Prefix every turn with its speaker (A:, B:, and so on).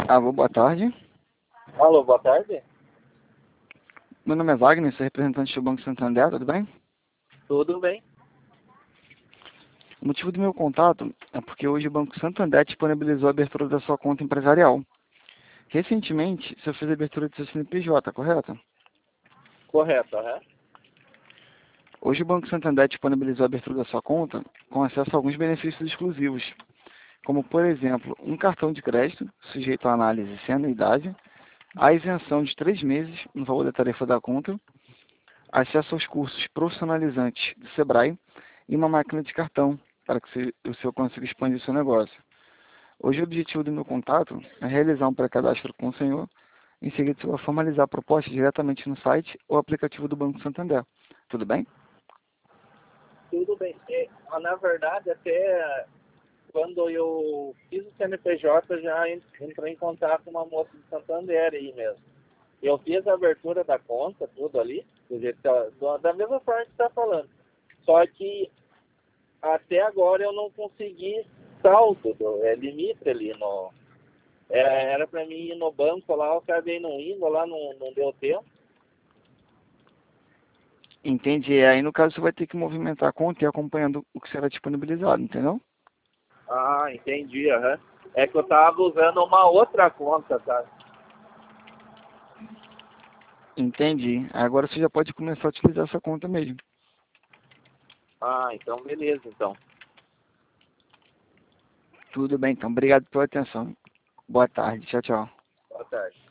A: Alô, boa tarde.
B: Alô, boa tarde.
A: Meu nome é Wagner, sou representante do Banco Santander, tudo bem?
B: Tudo bem?
A: O motivo do meu contato é porque hoje o Banco Santander disponibilizou a abertura da sua conta empresarial. Recentemente, você fez a abertura do seu CNPJ, correto?
B: Correto, aham.
A: Hoje o Banco Santander disponibilizou a abertura da sua conta com acesso a alguns benefícios exclusivos, como, por exemplo, um cartão de crédito sujeito à análise sem anuidade, a isenção de 3 meses no valor da tarifa da conta, acesso aos cursos profissionalizantes do Sebrae e uma máquina de cartão para que o senhor consiga expandir o seu negócio. Hoje o objetivo do meu contato é realizar um pré-cadastro com o senhor, em seguida o senhor vai formalizar a proposta diretamente no site ou aplicativo do Banco Santander. Tudo bem?
B: Tudo bem. Na verdade, até quando eu fiz o CNPJ, eu já entrei em contato com uma moça de Santander aí mesmo. Eu fiz a abertura da conta, tudo ali, do jeito que da mesma forma que você está falando. Só que até agora eu não consegui saldo, limite ali no... Era para mim ir no banco lá, eu acabei não indo, lá não deu tempo.
A: Entendi. Aí no caso você vai ter que movimentar a conta e ir acompanhando o que será disponibilizado, entendeu?
B: Ah, entendi, aham. É que eu tava usando uma outra conta, tá?
A: Entendi. Agora você já pode começar a utilizar essa conta mesmo.
B: Ah, então beleza, então.
A: Tudo bem, então. Obrigado pela atenção. Boa tarde. Tchau, tchau.
B: Boa tarde.